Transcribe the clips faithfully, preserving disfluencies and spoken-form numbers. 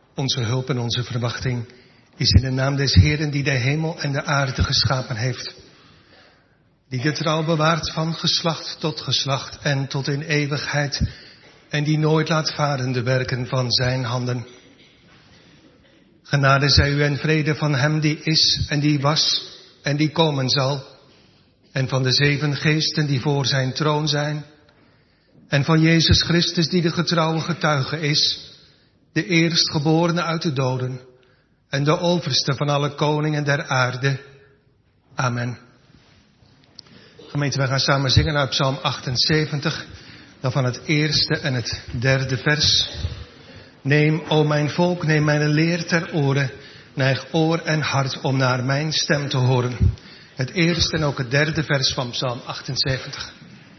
Onze hulp en onze verwachting is in de naam des Heeren die de hemel en de aarde geschapen heeft. Die de trouw bewaart van geslacht tot geslacht en tot in eeuwigheid. En die nooit laat varen de werken van zijn handen. Genade zij u en vrede van hem die is en die was en die komen zal. En van de zeven geesten die voor zijn troon zijn. En van Jezus Christus die de getrouwe getuige is. De eerstgeborene uit de doden. En de overste van alle koningen der aarde. Amen. Gemeente, wij gaan samen zingen uit Psalm achtenzeventig. Dan van het eerste en het derde vers. Neem, o mijn volk, neem mijn leer ter oren. Neig oor en hart om naar mijn stem te horen. Het eerste en ook het derde vers van Psalm achtenzeventig.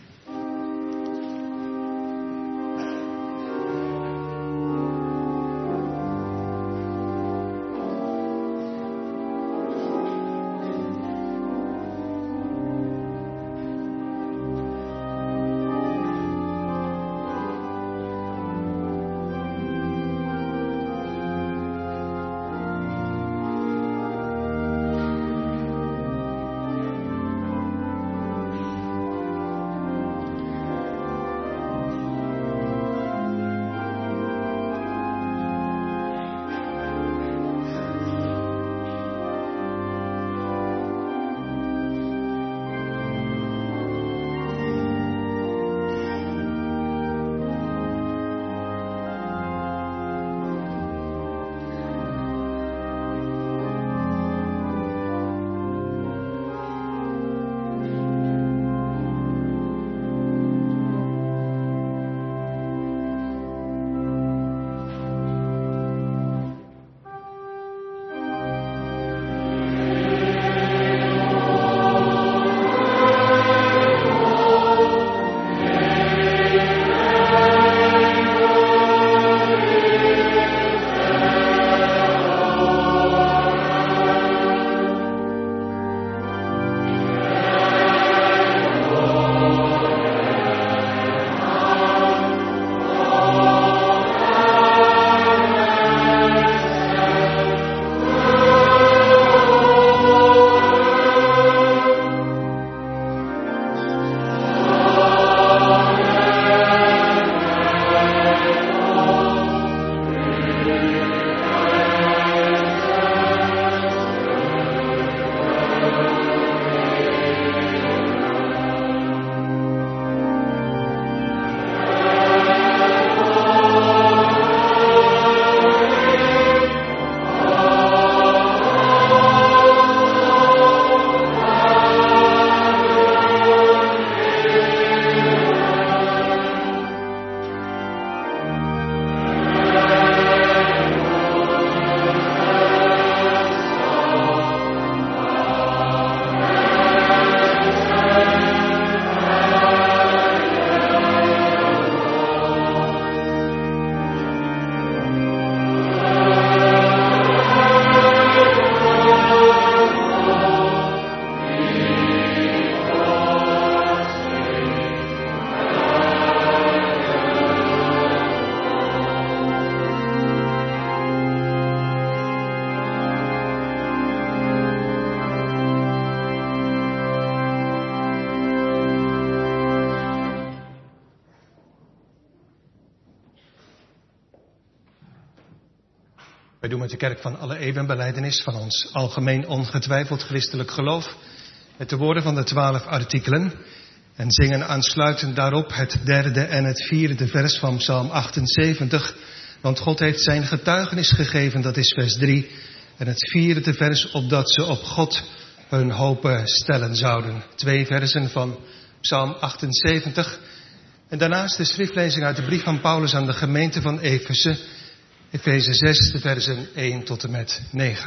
Wij doen met de kerk van alle eeuwen belijdenis van ons algemeen ongetwijfeld christelijk geloof met de woorden van de twaalf artikelen en zingen aansluitend daarop het derde en het vierde vers van Psalm achtenzeventig. Want God heeft zijn getuigenis gegeven, dat is vers drie. En het vierde vers, opdat ze op God hun hopen stellen zouden. Twee versen van Psalm achtenzeventig. En daarnaast de schriftlezing uit de brief van Paulus aan de gemeente van Efeze. Efeze zes, de versen één tot en met negen.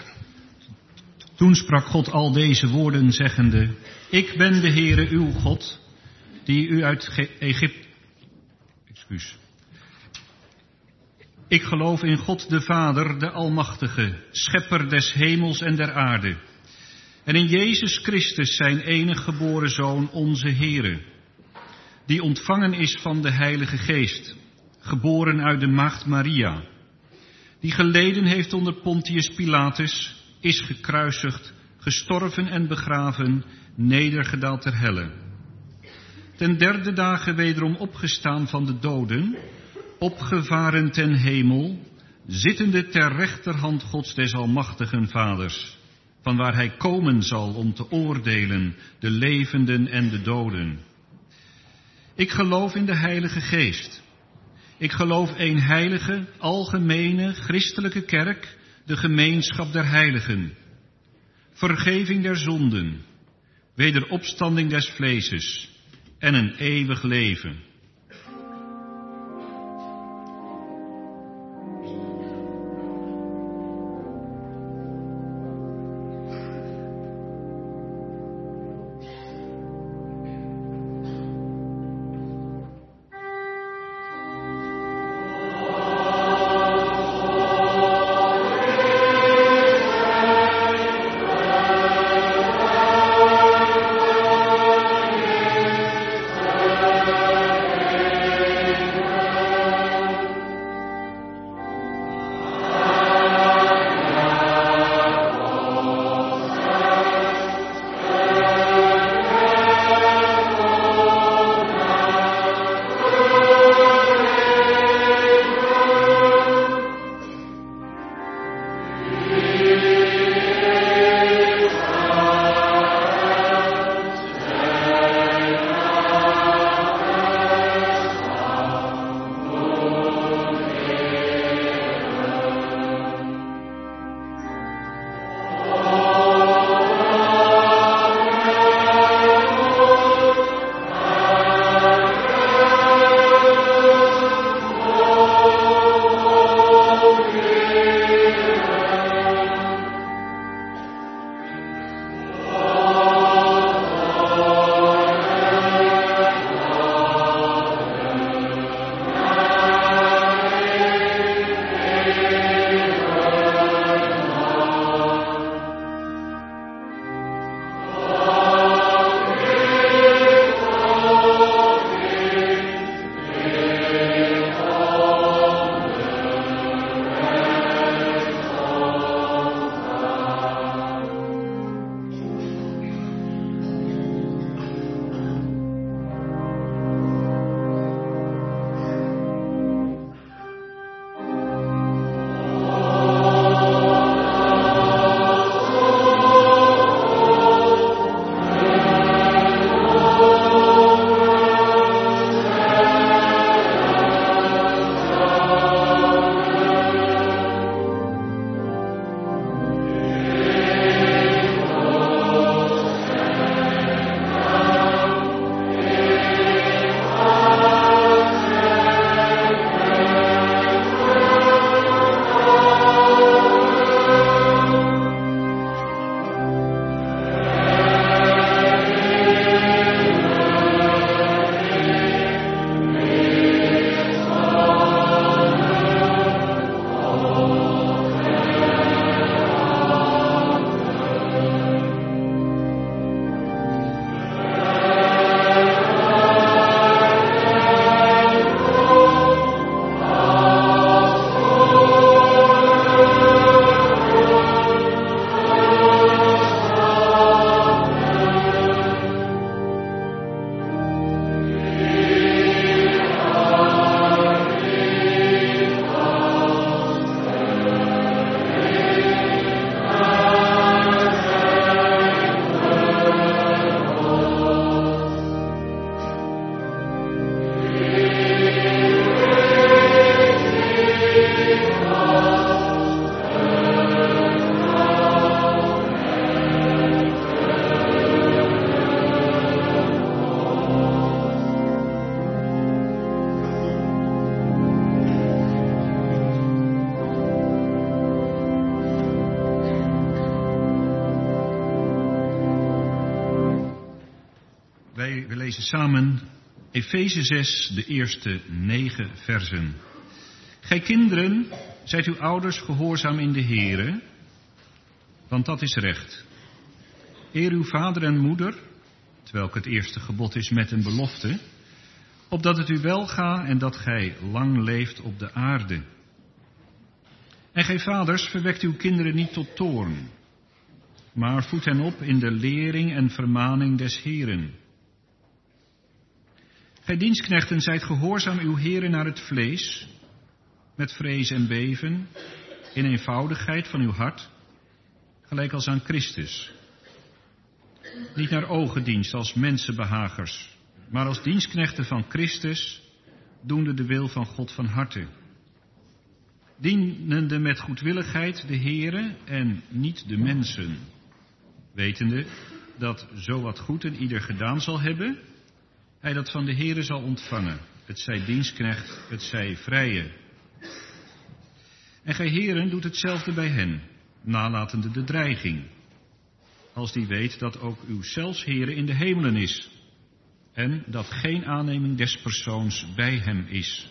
Toen sprak God al deze woorden zeggende: Ik ben de Heere uw God, die u uit Egypte... Excuus. Ik geloof in God de Vader, de Almachtige, schepper des hemels en der aarde. En in Jezus Christus, zijn enige geboren Zoon, onze Heere, die ontvangen is van de Heilige Geest, geboren uit de maagd Maria, die geleden heeft onder Pontius Pilatus, is gekruisigd, gestorven en begraven, nedergedaald ter helle. Ten derde dagen wederom opgestaan van de doden, opgevaren ten hemel, zittende ter rechterhand Gods des almachtigen Vaders, vanwaar hij komen zal om te oordelen de levenden en de doden. Ik geloof in de Heilige Geest. Ik geloof één heilige, algemene, christelijke kerk, de gemeenschap der heiligen, vergeving der zonden, wederopstanding des vleeses en een eeuwig leven. Wij we lezen samen Efeze zes, de eerste negen versen. Gij kinderen, zijt uw ouders gehoorzaam in de Here, want dat is recht. Eer uw vader en moeder, terwijl het eerste gebod is met een belofte, opdat het u welga en dat gij lang leeft op de aarde. En gij vaders, verwekt uw kinderen niet tot toorn, maar voed hen op in de lering en vermaning des Heeren. Gij dienstknechten, zijt gehoorzaam uw heren naar het vlees, met vrees en beven, in eenvoudigheid van uw hart, gelijk als aan Christus. Niet naar ogendienst als mensenbehagers, maar als dienstknechten van Christus, doende de wil van God van harte. Dienende met goedwilligheid de Heere en niet de mensen, wetende dat zo wat goed en ieder gedaan zal hebben, hij dat van de Heere zal ontvangen, het zij dienstknecht, het zij vrije. En gij heren doet hetzelfde bij hen, nalatende de dreiging, als die weet dat ook uw zelfs Heere in de hemelen is, en dat geen aanneming des persoons bij hem is.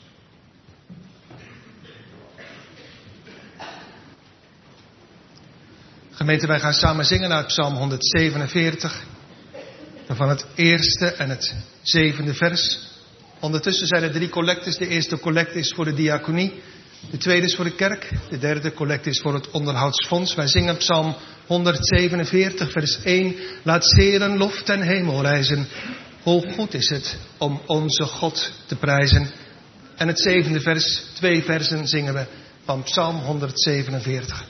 Gemeente, wij gaan samen zingen uit Psalm honderdzevenenveertig, van het eerste en het zevende vers. Ondertussen zijn er drie collectes. De eerste collecte is voor de diaconie, de tweede is voor de kerk, de derde collecte is voor het onderhoudsfonds. Wij zingen Psalm honderdzevenenveertig, vers één. Laat zelen lof ten hemel reizen. Hoe goed is het om onze God te prijzen. En het zevende vers, twee versen zingen we van Psalm honderdzevenenveertig.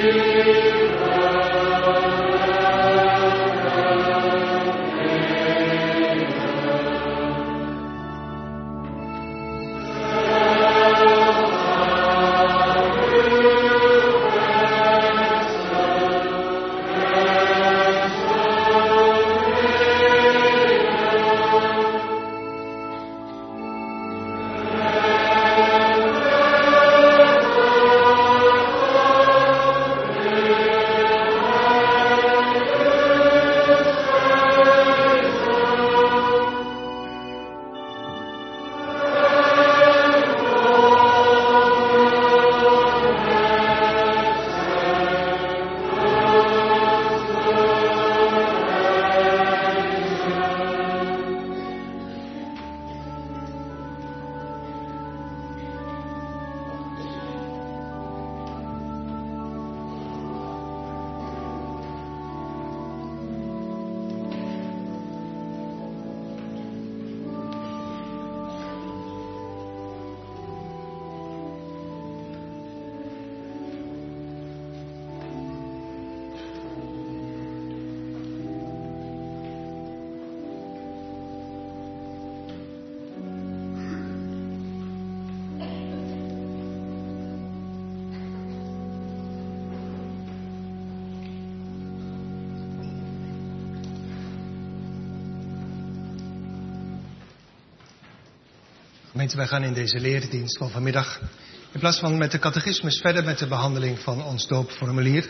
Gemeente, wij gaan in deze leerdienst van vanmiddag, in plaats van met de catechismus, verder met de behandeling van ons doopformulier.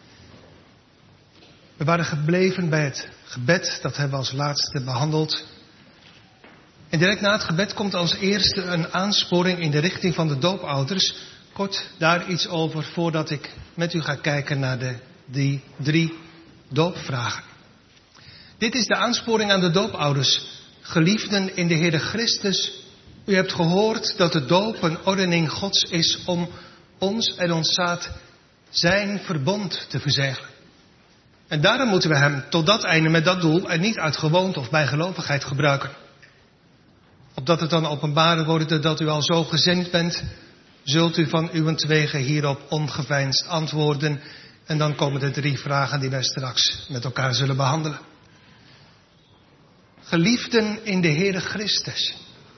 We waren gebleven bij het gebed, dat hebben we als laatste behandeld. En direct na het gebed komt als eerste een aansporing in de richting van de doopouders. Kort daar iets over voordat ik met u ga kijken naar de die drie doopvragen. Dit is de aansporing aan de doopouders. Geliefden in de Heere Christus, u hebt gehoord dat de doop een ordening Gods is om ons en ons zaad zijn verbond te verzegelen. En daarom moeten we hem tot dat einde met dat doel en niet uit gewoonte of bijgelovigheid gebruiken. Opdat het dan openbaar wordt dat u al zo gezind bent, zult u van uwentwege hierop ongeveinsd antwoorden. En dan komen de drie vragen die wij straks met elkaar zullen behandelen. Geliefden in de Heere Christus.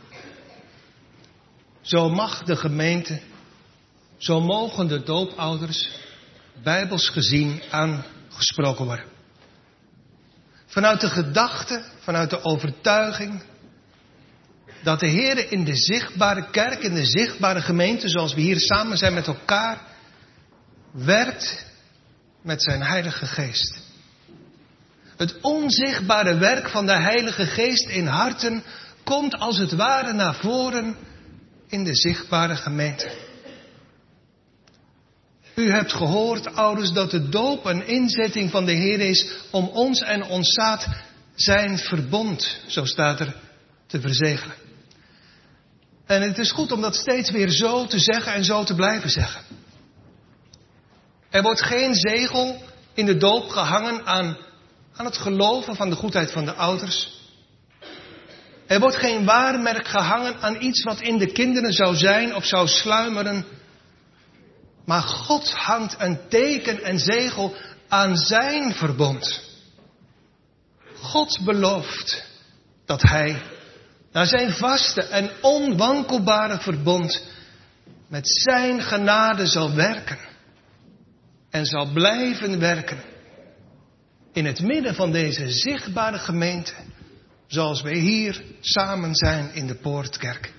Zo mag de gemeente, zo mogen de doopouders bijbels gezien aangesproken worden. Vanuit de gedachte, vanuit de overtuiging dat de Heere in de zichtbare kerk, in de zichtbare gemeente, zoals we hier samen zijn met elkaar, werkt met zijn Heilige Geest. Het onzichtbare werk van de Heilige Geest in harten komt als het ware naar voren in de zichtbare gemeente. U hebt gehoord, ouders, dat de doop een inzetting van de Heer is om ons en ons zaad zijn verbond, zo staat er, te verzegelen. En het is goed om dat steeds weer zo te zeggen en zo te blijven zeggen. Er wordt geen zegel in de doop gehangen aan, aan het geloven van de goedheid van de ouders. Er wordt geen waarmerk gehangen aan iets wat in de kinderen zou zijn of zou sluimeren. Maar God hangt een teken en zegel aan zijn verbond. God belooft dat hij naar zijn vaste en onwankelbare verbond met zijn genade zal werken. En zal blijven werken in het midden van deze zichtbare gemeente, zoals we hier samen zijn in de Poortkerk.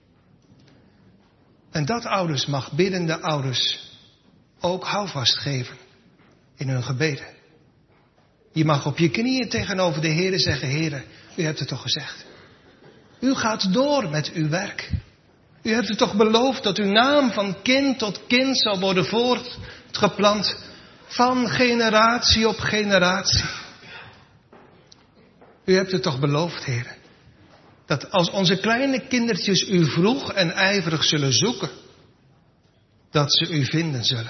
En dat, ouders, mag biddende ouders ook houvast geven in hun gebeden. Je mag op je knieën tegenover de Heere zeggen: Heere, u hebt het toch gezegd. U gaat door met uw werk. U hebt het toch beloofd dat uw naam van kind tot kind zal worden voortgeplant, van generatie op generatie. U hebt het toch beloofd, Heer, dat als onze kleine kindertjes u vroeg en ijverig zullen zoeken, dat ze u vinden zullen.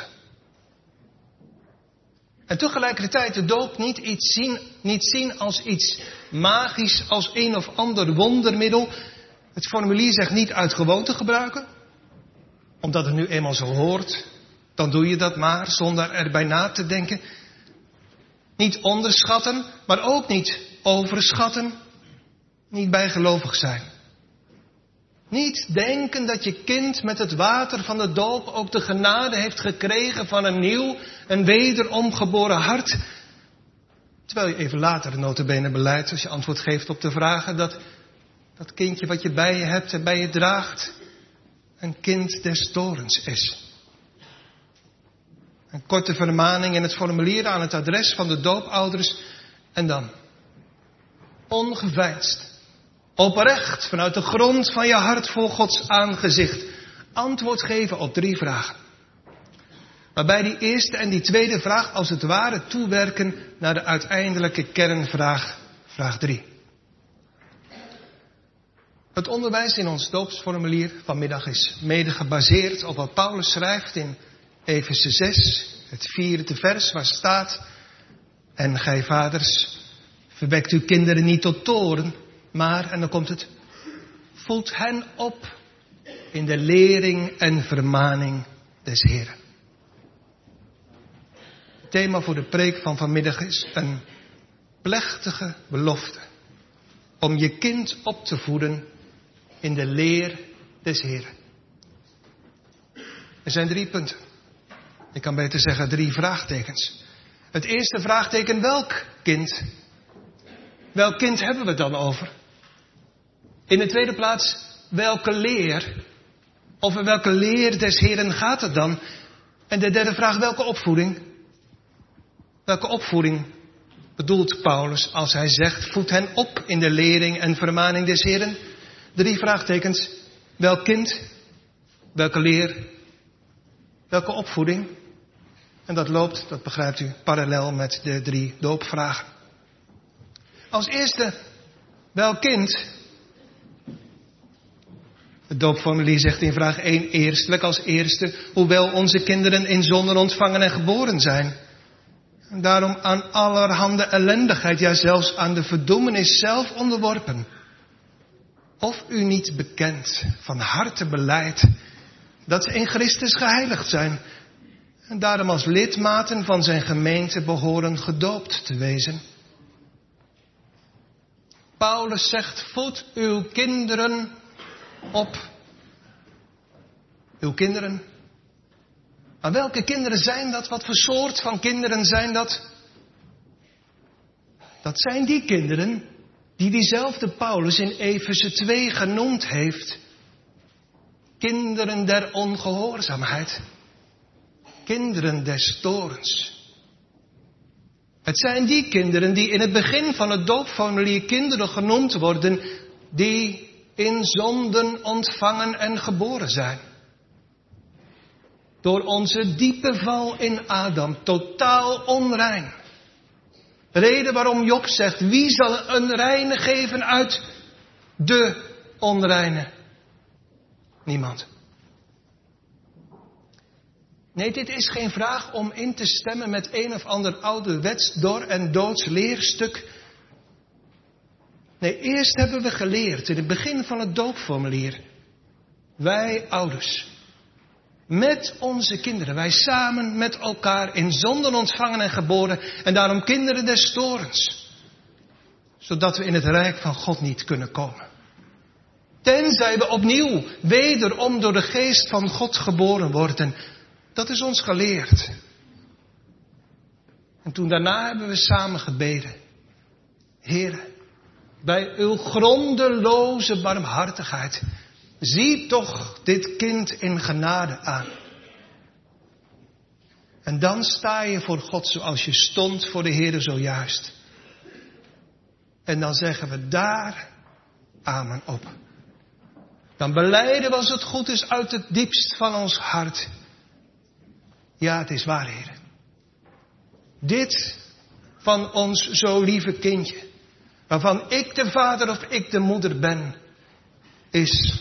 En tegelijkertijd de doop niet, iets zien, niet zien als iets magisch, als een of ander wondermiddel. Het formulier zegt niet uit gewoonte gebruiken, omdat het nu eenmaal zo hoort. dan doe je dat maar zonder erbij na te denken. Niet onderschatten, maar ook niet overschatten. Niet bijgelovig zijn. Niet denken dat je kind met het water van de doop ook de genade heeft gekregen van een nieuw en wederom geboren hart. Terwijl je even later nota bene beleidt, als je antwoord geeft op de vragen, dat dat kindje wat je bij je hebt en bij je draagt, een kind des torens is. Een korte vermaning in het formulier aan het adres van de doopouders en dan ongeveinsd, oprecht vanuit de grond van je hart voor Gods aangezicht antwoord geven op drie vragen. Waarbij die eerste en die tweede vraag als het ware toewerken naar de uiteindelijke kernvraag, vraag drie. Het onderwijs in ons doopsformulier vanmiddag is mede gebaseerd op wat Paulus schrijft in Efeze zes, het vierde vers, waar staat: en gij vaders, verwekt uw kinderen niet tot toorn, maar, en dan komt het, voed hen op in de lering en vermaning des Heeren. Het thema voor de preek van vanmiddag is een plechtige belofte om je kind op te voeden in de leer des Heeren. Er zijn drie punten. Ik kan beter zeggen drie vraagtekens. Het eerste vraagteken, welk kind? Welk kind hebben we het dan over? In de tweede plaats, welke leer? Over welke leer des Heeren gaat het dan? En de derde vraag, welke opvoeding? Welke opvoeding bedoelt Paulus als hij zegt, voed hen op in de lering en vermaning des Heeren? Drie vraagtekens. Welk kind? Welke leer? Welke opvoeding? En dat loopt, dat begrijpt u, parallel met de drie doopvragen. Als eerste, welk kind? Het doopformulier zegt in vraag één eerstelijk als eerste, hoewel onze kinderen in zonde ontvangen en geboren zijn. En daarom aan allerhande ellendigheid, ja zelfs aan de verdoemenis zelf onderworpen. Of u niet bekend, van harte belijdt, dat ze in Christus geheiligd zijn. En daarom als lidmaten van zijn gemeente behoren gedoopt te wezen. Paulus zegt, voed uw kinderen op. Uw kinderen. Maar welke kinderen zijn dat? Wat voor soort van kinderen zijn dat? Dat zijn die kinderen die diezelfde Paulus in Efeze twee genoemd heeft. Kinderen der ongehoorzaamheid. Kinderen des torens. Het zijn die kinderen die in het begin van het doopformulier kinderen genoemd worden, die in zonden ontvangen en geboren zijn. Door onze diepe val in Adam, totaal onrein. Reden waarom Job zegt, wie zal een reine geven uit de onreine? Niemand. Nee, dit is geen vraag om in te stemmen met een of ander ouderwets door en doods leerstuk. Nee, eerst hebben we geleerd in het begin van het doopformulier. Wij ouders. Met onze kinderen. Wij samen met elkaar in zonden ontvangen en geboren. En daarom kinderen des torens. Zodat we in het rijk van God niet kunnen komen. Tenzij we opnieuw wederom door de geest van God geboren worden. Dat is ons geleerd. En toen daarna hebben we samen gebeden. Heere, bij uw grondeloze barmhartigheid, zie toch dit kind in genade aan. En dan sta je voor God zoals je stond voor de Heere zojuist. En dan zeggen we daar amen op. Dan belijden we als het goed is uit het diepst van ons hart. Ja, het is waar, Heer. Dit van ons zo lieve kindje, waarvan ik de vader of ik de moeder ben, is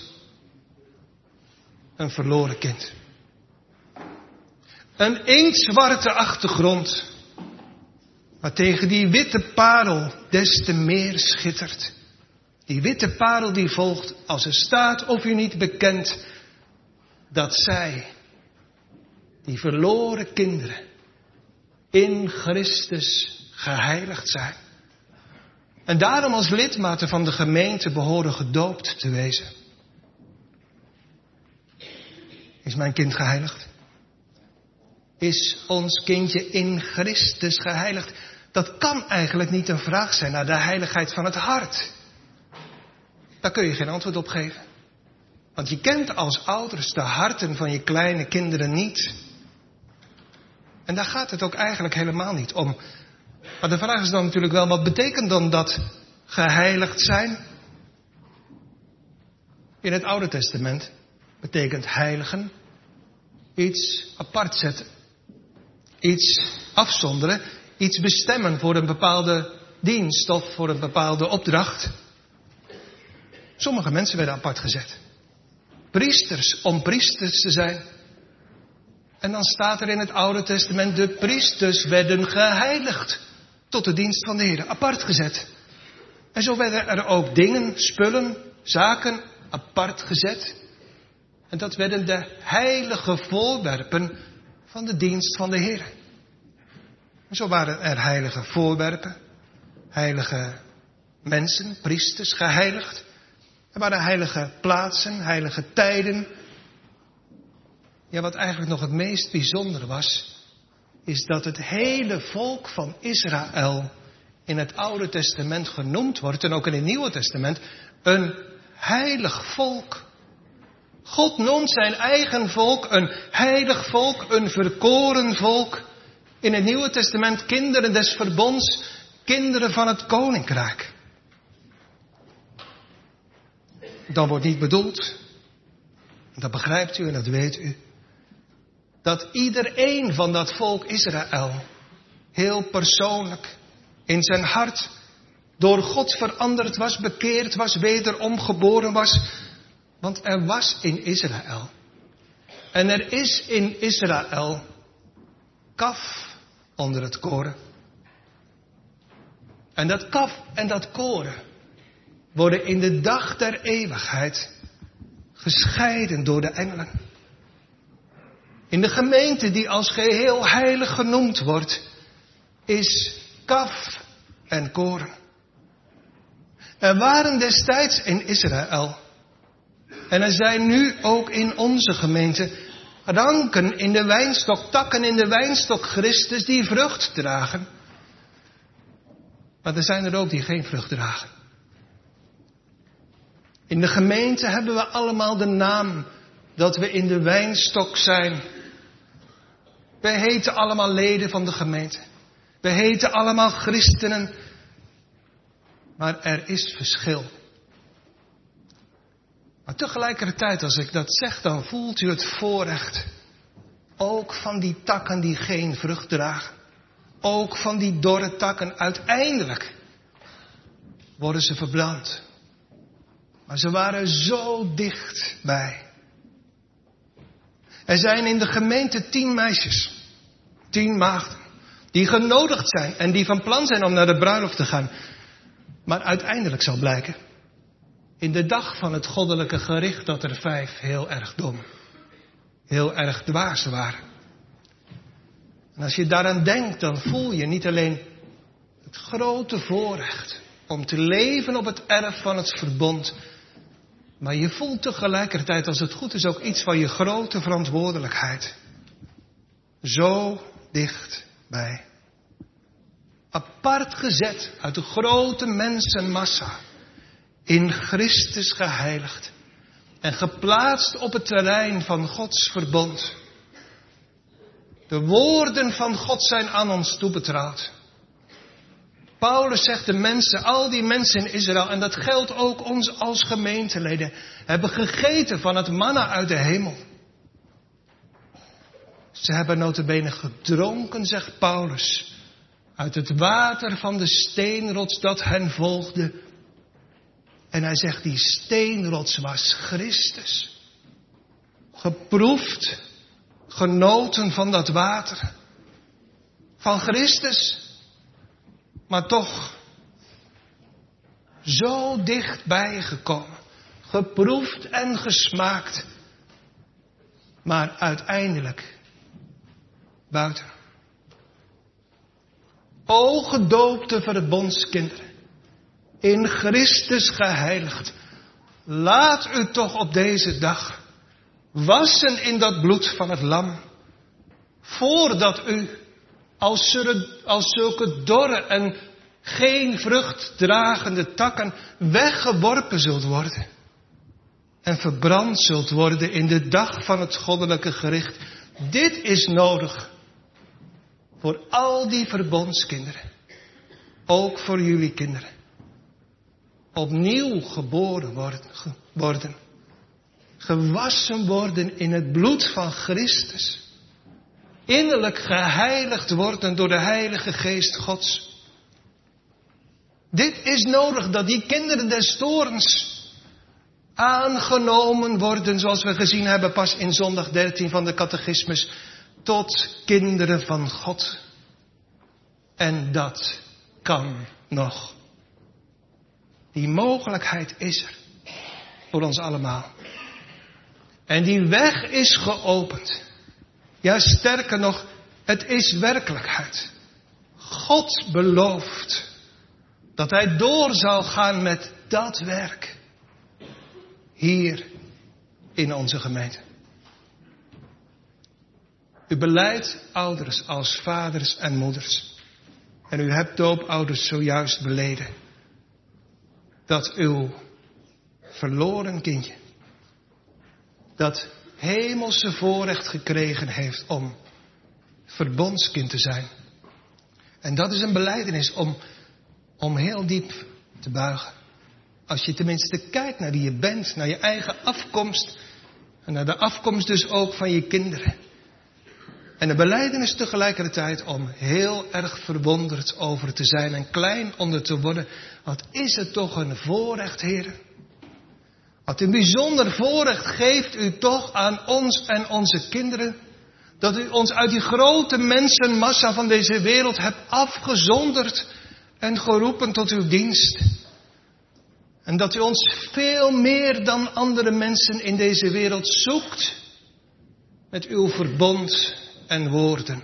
een verloren kind. Een inktzwarte achtergrond, maar tegen die witte parel des te meer schittert. Die witte parel die volgt als er staat of u niet bekent dat zij die verloren kinderen in Christus geheiligd zijn. En daarom als lidmaten van de gemeente behoren gedoopt te wezen. Is mijn kind geheiligd? Is ons kindje in Christus geheiligd? Dat kan eigenlijk niet een vraag zijn naar de heiligheid van het hart. Daar kun je geen antwoord op geven. Want je kent als ouders de harten van je kleine kinderen niet. En daar gaat het ook eigenlijk helemaal niet om. Maar de vraag is dan natuurlijk wel, wat betekent dan dat geheiligd zijn? In het Oude Testament betekent heiligen iets apart zetten. Iets afzonderen, iets bestemmen voor een bepaalde dienst of voor een bepaalde opdracht. Sommige mensen werden apart gezet. Priesters om priesters te zijn. En dan staat er in het Oude Testament, de priesters werden geheiligd tot de dienst van de Heer, apart gezet. En zo werden er ook dingen, spullen, zaken apart gezet. En dat werden de heilige voorwerpen van de dienst van de Heer. En zo waren er heilige voorwerpen, heilige mensen, priesters, geheiligd. Er waren heilige plaatsen, heilige tijden. Ja, wat eigenlijk nog het meest bijzondere was, is dat het hele volk van Israël in het Oude Testament genoemd wordt, en ook in het Nieuwe Testament, een heilig volk. God noemt zijn eigen volk een heilig volk, een verkoren volk. In het Nieuwe Testament kinderen des verbonds, kinderen van het koninkrijk. Dan wordt niet bedoeld, dat begrijpt u en dat weet u, dat iedereen van dat volk Israël heel persoonlijk in zijn hart door God veranderd was, bekeerd was, wederom geboren was. Want er was in Israël en er is in Israël kaf onder het koren. En dat kaf en dat koren worden in de dag der eeuwigheid gescheiden door de engelen. In de gemeente die als geheel heilig genoemd wordt, is kaf en koren. Er waren destijds in Israël, en er zijn nu ook in onze gemeente, ranken in de wijnstok, takken in de wijnstok Christus die vrucht dragen. Maar er zijn er ook die geen vrucht dragen. In de gemeente hebben we allemaal de naam dat we in de wijnstok zijn. We heten allemaal leden van de gemeente. We heten allemaal christenen. Maar er is verschil. Maar tegelijkertijd, als ik dat zeg, dan voelt u het voorrecht. Ook van die takken die geen vrucht dragen. Ook van die dorre takken. Uiteindelijk worden ze verbrand. Maar ze waren zo dichtbij. Er zijn in de gemeente tien meisjes. Tien maagden. Die genodigd zijn en die van plan zijn om naar de bruiloft te gaan. Maar uiteindelijk zal blijken, in de dag van het goddelijke gericht, dat er vijf heel erg dom, heel erg dwaas waren. En als je daaraan denkt, dan voel je niet alleen het grote voorrecht om te leven op het erf van het verbond, maar je voelt tegelijkertijd, als het goed is, ook iets van je grote verantwoordelijkheid. Zo dichtbij. Apart gezet uit de grote mensenmassa. In Christus geheiligd. En geplaatst op het terrein van Gods verbond. De woorden van God zijn aan ons toebetrouwd. Paulus zegt de mensen, al die mensen in Israël, en dat geldt ook ons als gemeenteleden, hebben gegeten van het manna uit de hemel. Ze hebben nota bene gedronken, zegt Paulus, uit het water van de steenrots dat hen volgde. En hij zegt, die steenrots was Christus. Geproefd, genoten van dat water. Van Christus. Maar toch zo dichtbij gekomen. Geproefd en gesmaakt. Maar uiteindelijk buiten. O gedoopte verbondskinderen, in Christus geheiligd, laat u toch op deze dag wassen in dat bloed van het lam, voordat u als zulke, als zulke dorre en geen vruchtdragende takken weggeworpen zult worden en verbrand zult worden in de dag van het goddelijke gericht. Dit is nodig voor al die verbondskinderen, ook voor jullie kinderen. Opnieuw geboren worden, worden, gewassen worden in het bloed van Christus, innerlijk geheiligd worden door de Heilige Geest Gods. Dit is nodig, dat die kinderen des toorns aangenomen worden, zoals we gezien hebben pas in zondag dertien van de catechismus, tot kinderen van God. En dat kan nog. Die mogelijkheid is er voor ons allemaal. En die weg is geopend. Ja, sterker nog, het is werkelijkheid. God belooft dat hij door zal gaan met dat werk hier in onze gemeente. U beleidt ouders als vaders en moeders. En u hebt doopouders zojuist beleden dat uw verloren kindje dat hemelse voorrecht gekregen heeft om verbondskind te zijn. En dat is een belijdenis om, om heel diep te buigen. Als je tenminste kijkt naar wie je bent, naar je eigen afkomst en naar de afkomst dus ook van je kinderen. En een belijdenis tegelijkertijd om heel erg verwonderd over te zijn en klein onder te worden. Wat is het toch een voorrecht, Heer. Wat een bijzonder voorrecht geeft u toch aan ons en onze kinderen. Dat u ons uit die grote mensenmassa van deze wereld hebt afgezonderd en geroepen tot uw dienst. En dat u ons veel meer dan andere mensen in deze wereld zoekt met uw verbond en woorden.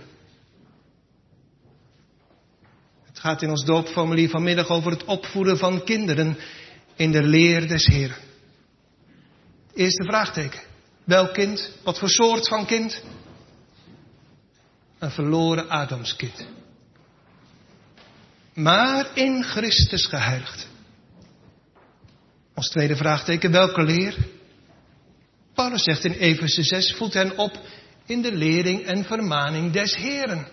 Het gaat in ons doopformulier vanmiddag over het opvoeden van kinderen in de leer des Heeren. Eerste vraagteken. Welk kind? Wat voor soort van kind? Een verloren Adamskind. Maar in Christus geheiligd. Ons tweede vraagteken. Welke leer? Paulus zegt in Efeze zes, voed hen op in de lering en vermaning des Heeren.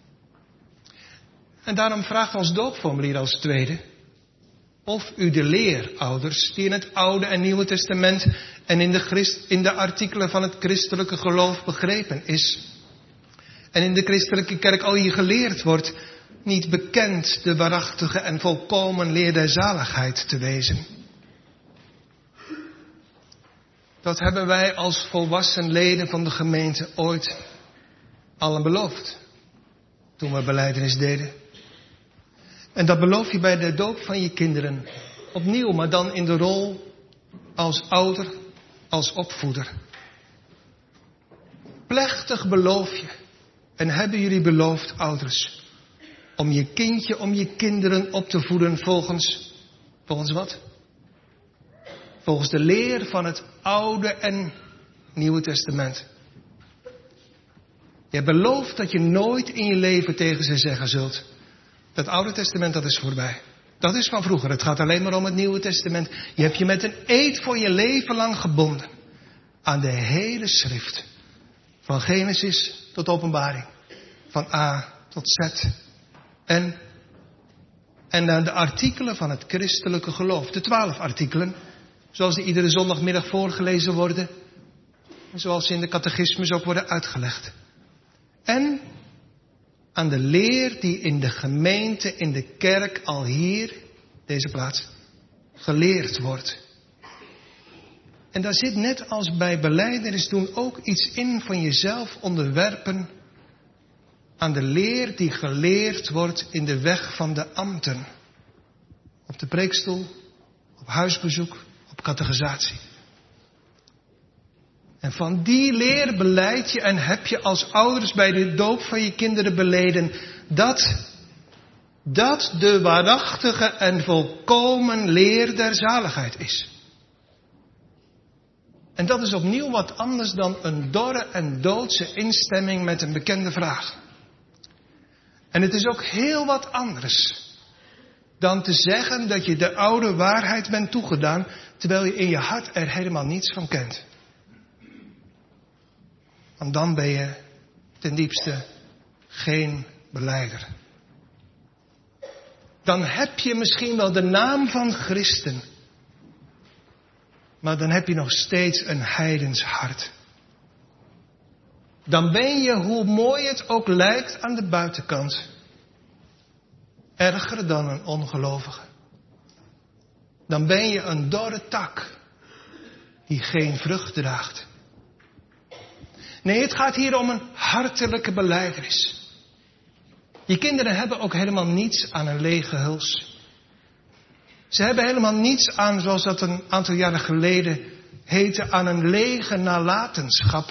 En daarom vraagt ons doopformulier als tweede of u de leer, ouders, die in het Oude en Nieuwe Testament en in de, Christ, in de artikelen van het christelijke geloof begrepen is. En in de christelijke kerk al hier geleerd wordt, niet bekend de waarachtige en volkomen leer der zaligheid te wezen. Dat hebben wij als volwassen leden van de gemeente ooit allen beloofd. Toen we belijdenis deden. En dat beloof je bij de doop van je kinderen. Opnieuw, maar dan in de rol als ouder, als opvoeder. Plechtig beloof je. En hebben jullie beloofd, ouders, om je kindje, om je kinderen op te voeden volgens, volgens wat? Volgens de leer van het Oude en Nieuwe Testament. Je belooft dat je nooit in je leven tegen ze zeggen zult: dat Oude Testament, dat is voorbij. Dat is van vroeger. Het gaat alleen maar om het Nieuwe Testament. Je hebt je met een eed voor je leven lang gebonden aan de hele schrift. Van Genesis tot Openbaring. Van A tot Z. En, en aan de artikelen van het christelijke geloof. De twaalf artikelen. Zoals die iedere zondagmiddag voorgelezen worden. En zoals ze in de catechismus ook worden uitgelegd. En aan de leer die in de gemeente, in de kerk al hier, deze plaats, geleerd wordt. En daar zit net als bij belijdenis doen ook iets in van jezelf onderwerpen aan de leer die geleerd wordt in de weg van de ambten. Op de preekstoel, op huisbezoek, op catechisatie. En van die leer beleid je en heb je als ouders bij de doop van je kinderen beleden dat, dat de waarachtige en volkomen leer der zaligheid is. En dat is opnieuw wat anders dan een dorre en doodse instemming met een bekende vraag. En het is ook heel wat anders dan te zeggen dat je de oude waarheid bent toegedaan, terwijl je in je hart er helemaal niets van kent. Want dan ben je ten diepste geen belijder. Dan heb je misschien wel de naam van christen, maar dan heb je nog steeds een heidens hart. Dan ben je, hoe mooi het ook lijkt aan de buitenkant, erger dan een ongelovige. Dan ben je een dorre tak die geen vrucht draagt. Nee, het gaat hier om een hartelijke belijdenis. Je kinderen hebben ook helemaal niets aan een lege huls. Ze hebben helemaal niets aan, zoals dat een aantal jaren geleden heette, aan een lege nalatenschap.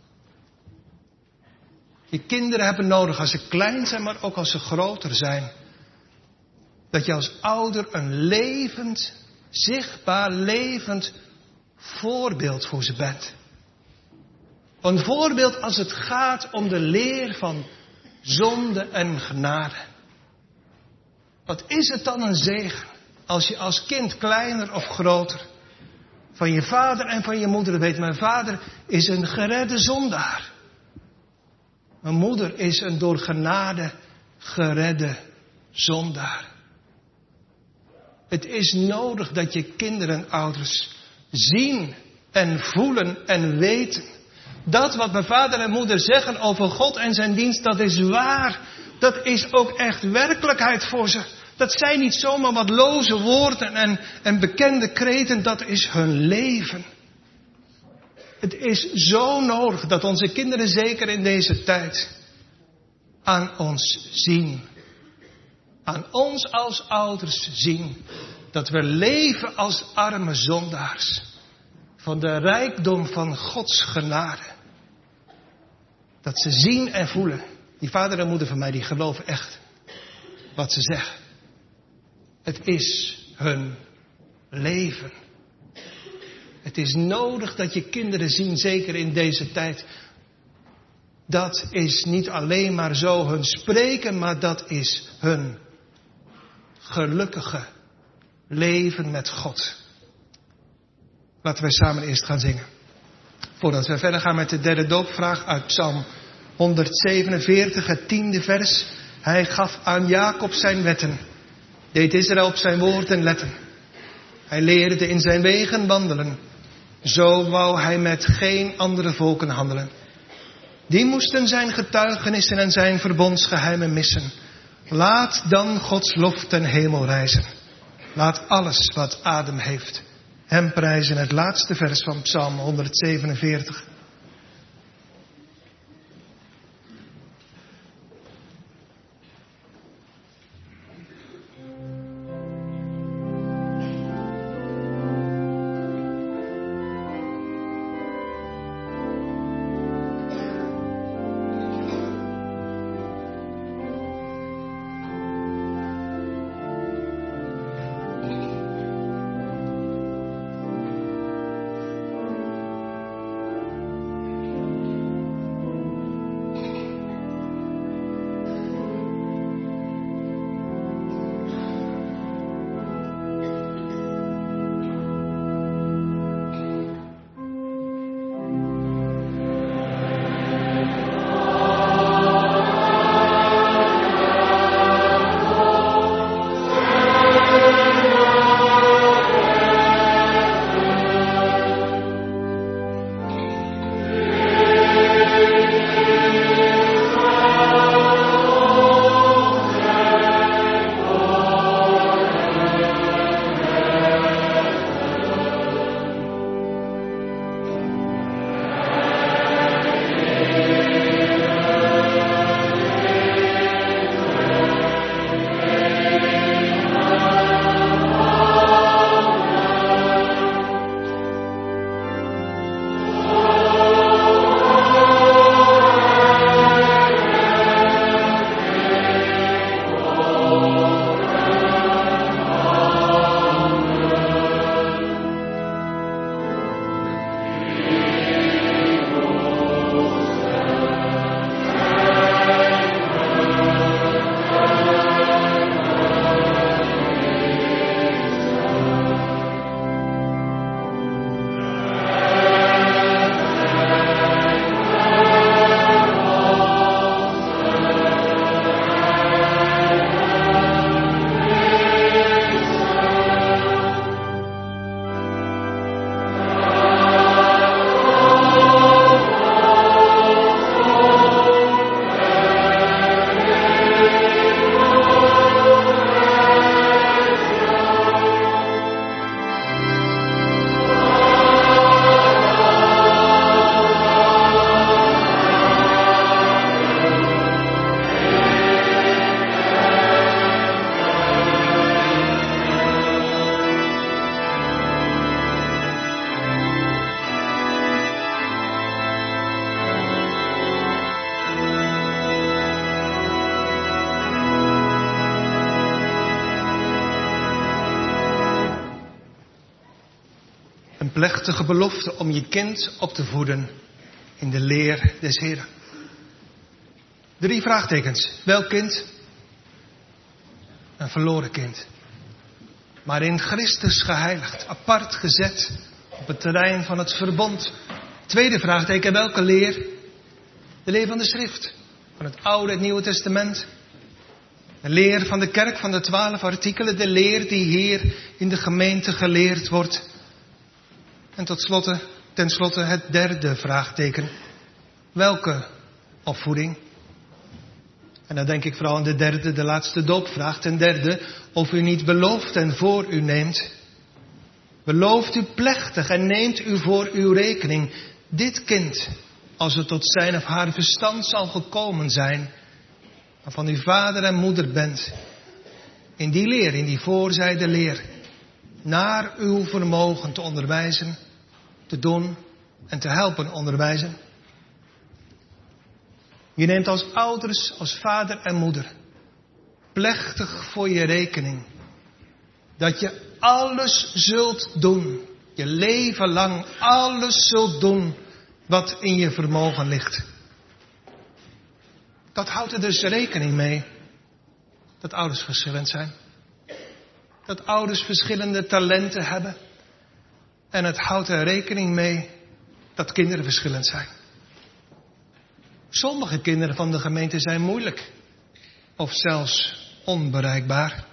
Je kinderen hebben nodig, als ze klein zijn, maar ook als ze groter zijn, dat je als ouder een levend, zichtbaar levend voorbeeld voor ze bent. Een voorbeeld als het gaat om de leer van zonde en genade. Wat is het dan een zegen als je als kind kleiner of groter van je vader en van je moeder weet. Mijn vader is een geredde zondaar. Mijn moeder is een door genade geredde zondaar. Het is nodig dat je kinderen en ouders zien en voelen en weten. Dat wat mijn vader en moeder zeggen over God en zijn dienst, dat is waar. Dat is ook echt werkelijkheid voor ze. Dat zijn niet zomaar wat loze woorden en, en bekende kreten, dat is hun leven. Het is zo nodig dat onze kinderen, zeker in deze tijd, aan ons zien. Aan ons als ouders zien dat we leven als arme zondaars. Van de rijkdom van Gods genade. Dat ze zien en voelen. Die vader en moeder van mij, die geloven echt wat ze zeggen. Het is hun leven. Het is nodig dat je kinderen zien, zeker in deze tijd. Dat is niet alleen maar zo hun spreken, maar dat is hun gelukkige leven met God. Laten wij samen eerst gaan zingen. Voordat we verder gaan met de derde doopvraag uit Psalm honderdzevenenveertig, het tiende vers. Hij gaf aan Jacob zijn wetten, deed Israël op zijn woorden letten. Hij leerde in zijn wegen wandelen, zo wou hij met geen andere volken handelen. Die moesten zijn getuigenissen en zijn verbondsgeheimen missen. Laat dan Gods lof ten hemel rijzen. Laat alles wat adem heeft hem prijzen. Het laatste vers van Psalm honderdzevenenveertig. Een plechtige belofte om je kind op te voeden in de leer des Heren. Drie vraagtekens. Welk kind? Een verloren kind. Maar in Christus geheiligd, apart gezet op het terrein van het verbond. Tweede vraagteken, welke leer? De leer van de schrift, van het Oude en het Nieuwe Testament. De leer van de kerk van de twaalf artikelen, de leer die hier in de gemeente geleerd wordt. En tot slotte, ten slotte het derde vraagteken. Welke opvoeding? En dan denk ik vooral aan de derde, de laatste doopvraag. Ten derde, of u niet belooft en voor u neemt. Belooft u plechtig en neemt u voor uw rekening dit kind, als het tot zijn of haar verstand zal gekomen zijn, waarvan u vader en moeder bent, in die leer, in die voorzijde leer, naar uw vermogen te onderwijzen, te doen en te helpen onderwijzen. Je neemt als ouders, als vader en moeder, plechtig voor je rekening, dat je alles zult doen, je leven lang alles zult doen wat in je vermogen ligt. Dat houdt er dus rekening mee dat ouders verschillend zijn. Dat ouders verschillende talenten hebben. En het houdt er rekening mee dat kinderen verschillend zijn. Sommige kinderen van de gemeente zijn moeilijk. Of zelfs onbereikbaar.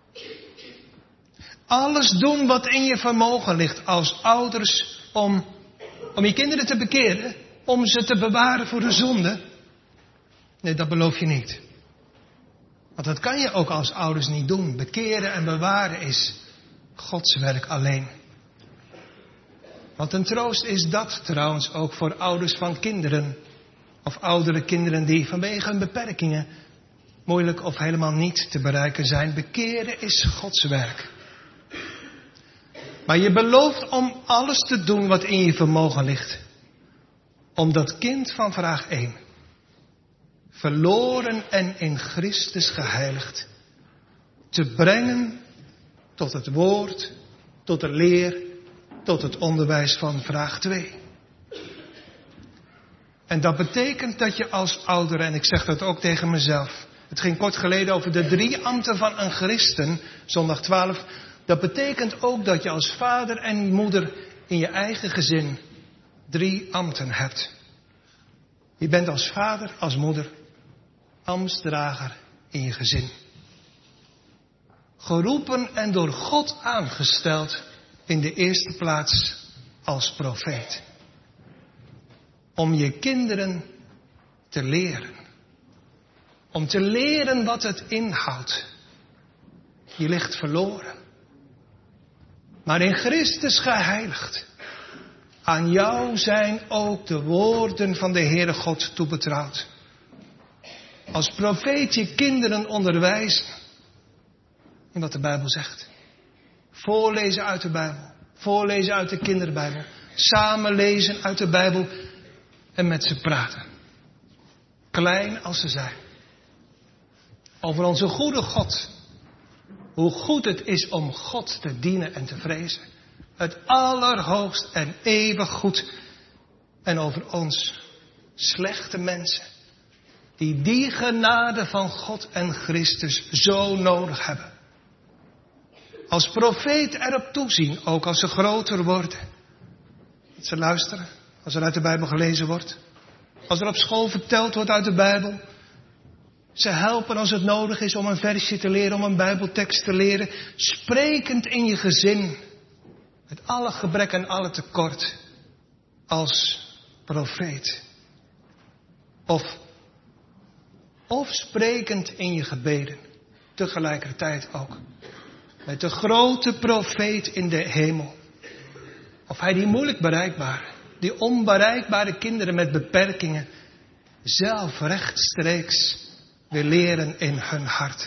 Alles doen wat in je vermogen ligt als ouders om, om je kinderen te bekeren. Om ze te bewaren voor de zonde. Nee, dat beloof je niet. Want dat kan je ook als ouders niet doen. Bekeren en bewaren is Gods werk alleen. Want een troost is dat trouwens ook voor ouders van kinderen. Of oudere kinderen die vanwege hun beperkingen moeilijk of helemaal niet te bereiken zijn. Bekeren is Gods werk. Maar je belooft om alles te doen wat in je vermogen ligt. Om dat kind van vraag één. Verloren en in Christus geheiligd. Te brengen tot het woord, tot de leer, tot het onderwijs van vraag twee. En dat betekent dat je als ouder, en ik zeg dat ook tegen mezelf. Het ging kort geleden over de drie ambten van een christen, zondag twaalf. Dat betekent ook dat je als vader en moeder in je eigen gezin drie ambten hebt. Je bent als vader, als moeder, ambtsdrager in je gezin. Geroepen en door God aangesteld in de eerste plaats als profeet. Om je kinderen te leren. Om te leren wat het inhoudt. Je ligt verloren. Maar in Christus geheiligd. Aan jou zijn ook de woorden van de Heere God toebetrouwd. Als profeet je kinderen onderwijzen. In wat de Bijbel zegt. Voorlezen uit de Bijbel. Voorlezen uit de kinderbijbel. Samen lezen uit de Bijbel. En met ze praten. Klein als ze zijn. Over onze goede God. Hoe goed het is om God te dienen en te vrezen. Het allerhoogst en eeuwig goed. En over ons slechte mensen. Die die genade van God en Christus zo nodig hebben. Als profeet erop toezien, ook als ze groter worden. Dat ze luisteren, als er uit de Bijbel gelezen wordt. Als er op school verteld wordt uit de Bijbel. Ze helpen als het nodig is om een versje te leren, om een Bijbeltekst te leren. Sprekend in je gezin. Met alle gebrek en alle tekort. Als profeet. Of, of sprekend in je gebeden. Tegelijkertijd ook. Met de grote profeet in de hemel. Of hij die moeilijk bereikbare, die onbereikbare kinderen met beperkingen zelf rechtstreeks wil leren in hun hart.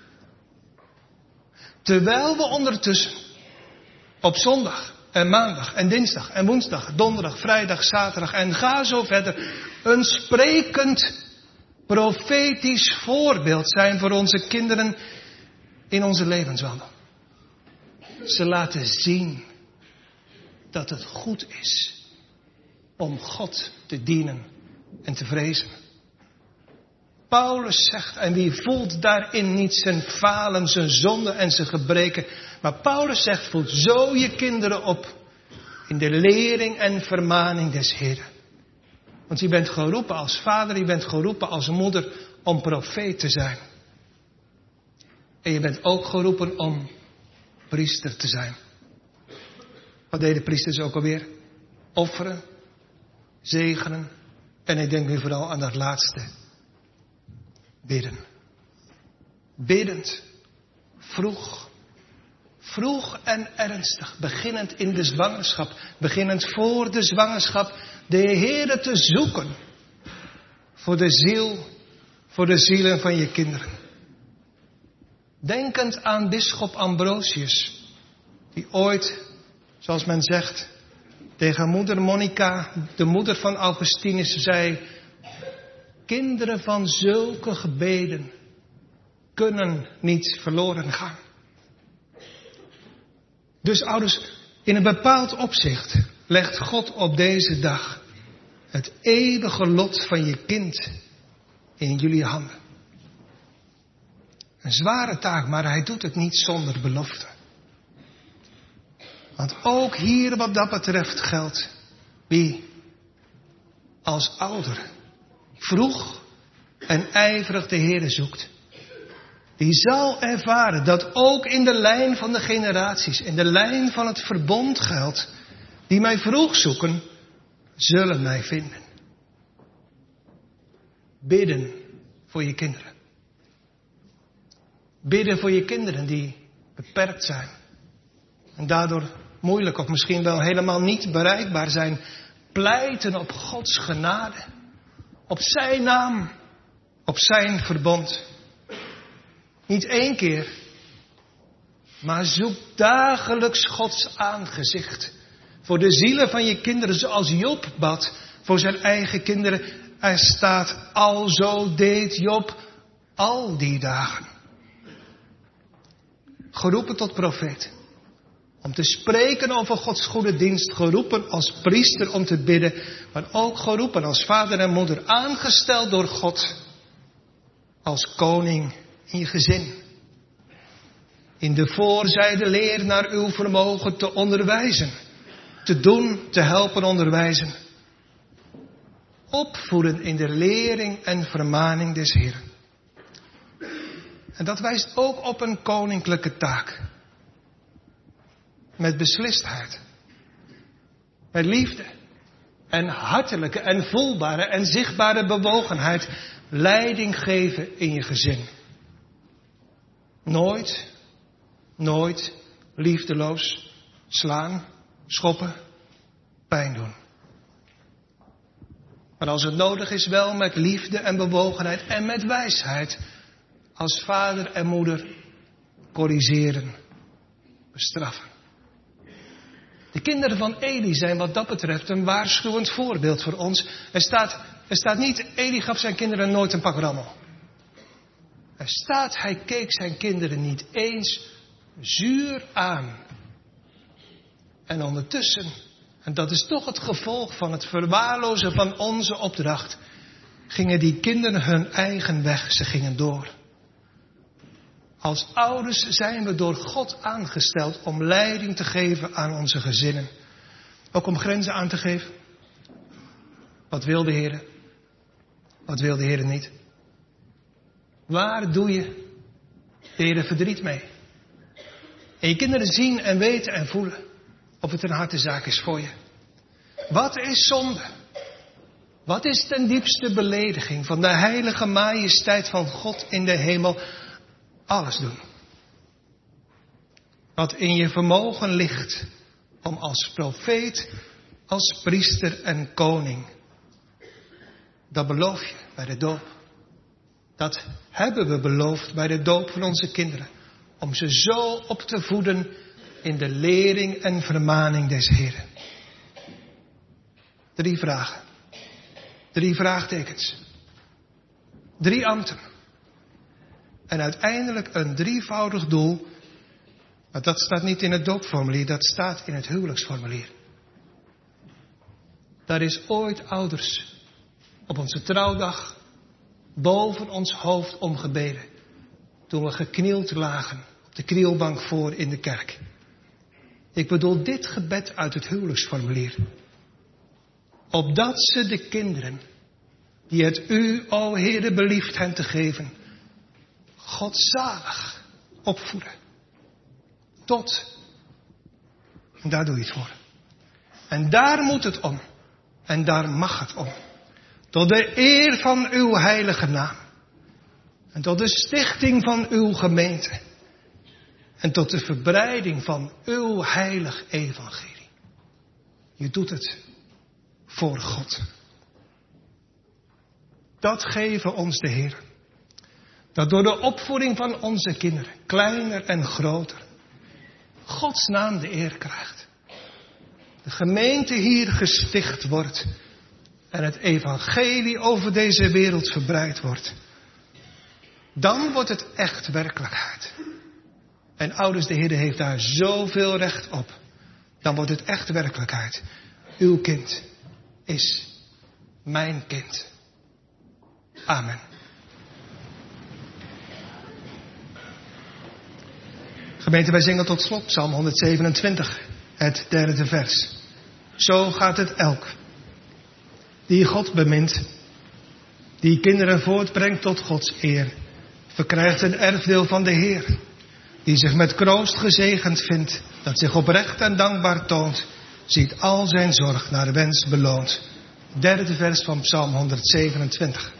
Terwijl we ondertussen op zondag en maandag en dinsdag en woensdag, donderdag, vrijdag, zaterdag en ga zo verder een sprekend profetisch voorbeeld zijn voor onze kinderen in onze levenswandel. Ze laten zien dat het goed is om God te dienen en te vrezen. Paulus zegt, en wie voelt daarin niet zijn falen, zijn zonde en zijn gebreken. Maar Paulus zegt, voed zo je kinderen op in de lering en vermaning des Heeren. Want je bent geroepen als vader, je bent geroepen als moeder om profeet te zijn. En je bent ook geroepen om priester te zijn. Wat deden priesters ook alweer? Offeren, zegenen. En ik denk nu vooral aan dat laatste. Bidden. Biddend. Vroeg. Vroeg en ernstig. Beginnend in de zwangerschap. Beginnend voor de zwangerschap. De Heere te zoeken. Voor de ziel. Voor de zielen van je kinderen. Denkend aan bisschop Ambrosius. Die ooit, zoals men zegt, tegen moeder Monica, de moeder van Augustinus, zei: kinderen van zulke gebeden kunnen niet verloren gaan. Dus ouders, in een bepaald opzicht legt God op deze dag het eeuwige lot van je kind in jullie handen. Een zware taak, maar hij doet het niet zonder belofte. Want ook hier wat dat betreft geldt, wie als ouder vroeg en ijverig de Heere zoekt, die zal ervaren dat ook in de lijn van de generaties, in de lijn van het verbond geldt, die mij vroeg zoeken, zullen mij vinden. Bidden voor je kinderen. Bidden voor je kinderen die beperkt zijn. En daardoor moeilijk of misschien wel helemaal niet bereikbaar zijn. Pleiten op Gods genade. Op zijn naam. Op zijn verbond. Niet één keer. Maar zoek dagelijks Gods aangezicht. Voor de zielen van je kinderen, zoals Job bad voor zijn eigen kinderen. Er staat: alzo deed Job al die dagen. Geroepen tot profeet. Om te spreken over Gods goede dienst. Geroepen als priester om te bidden. Maar ook geroepen als vader en moeder. Aangesteld door God. Als koning in je gezin. In de voorzijde leer naar uw vermogen te onderwijzen. Te doen, te helpen onderwijzen. Opvoeden in de lering en vermaning des Heeren. En dat wijst ook op een koninklijke taak. Met beslistheid. Met liefde. En hartelijke en voelbare en zichtbare bewogenheid. Leiding geven in je gezin. Nooit, nooit liefdeloos slaan, schoppen, pijn doen. Maar als het nodig is, wel met liefde en bewogenheid en met wijsheid. Als vader en moeder corrigeren, bestraffen. De kinderen van Eli zijn wat dat betreft een waarschuwend voorbeeld voor ons. Er staat, er staat niet, Eli gaf zijn kinderen nooit een pak rammel. Er staat, hij keek zijn kinderen niet eens zuur aan. En ondertussen, en dat is toch het gevolg van het verwaarlozen van onze opdracht, gingen die kinderen hun eigen weg, ze gingen door. Als ouders zijn we door God aangesteld om leiding te geven aan onze gezinnen. Ook om grenzen aan te geven. Wat wil de Heer? Wat wil de Heer niet? Waar doe je de Heer verdriet mee? En je kinderen zien en weten en voelen of het een hartezaak is voor je. Wat is zonde? Wat is ten diepste belediging van de heilige majesteit van God in de hemel? Alles doen. Wat in je vermogen ligt om als profeet, als priester en koning. Dat beloof je bij de doop. Dat hebben we beloofd bij de doop van onze kinderen. Om ze zo op te voeden in de lering en vermaning des Heren. Drie vragen. Drie vraagtekens. Drie ambten. En uiteindelijk een drievoudig doel. Maar dat staat niet in het doopformulier, dat staat in het huwelijksformulier. Daar is ooit ouders op onze trouwdag boven ons hoofd om gebeden. Toen we geknield lagen op de knielbank voor in de kerk. Ik bedoel dit gebed uit het huwelijksformulier. Opdat ze de kinderen, die het u, o Heere, belieft hen te geven, godzalig opvoeden. Tot, en daar doe je het voor. En daar moet het om. En daar mag het om. Tot de eer van uw heilige naam. En tot de stichting van uw gemeente. En tot de verbreiding van uw heilig evangelie. Je doet het voor God. Dat geven ons de Heer. Dat door de opvoeding van onze kinderen, kleiner en groter, Gods naam de eer krijgt. De gemeente hier gesticht wordt. En het evangelie over deze wereld verbreid wordt. Dan wordt het echt werkelijkheid. En ouders, de Heer heeft daar zoveel recht op. Dan wordt het echt werkelijkheid. Uw kind is mijn kind. Amen. Gemeente, wij zingen tot slot Psalm honderdzevenentwintig, het derde vers. Zo gaat het elk die God bemint, die kinderen voortbrengt tot Gods eer, verkrijgt een erfdeel van de Heer, die zich met kroost gezegend vindt, dat zich oprecht en dankbaar toont, ziet al zijn zorg naar wens beloond. Derde vers van Psalm honderdzevenentwintig.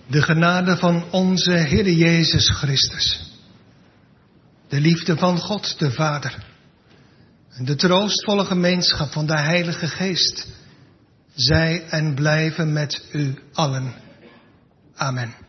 De genade van onze Heer Jezus Christus, de liefde van God de Vader en de troostvolle gemeenschap van de Heilige Geest, zij en blijven met u allen. Amen.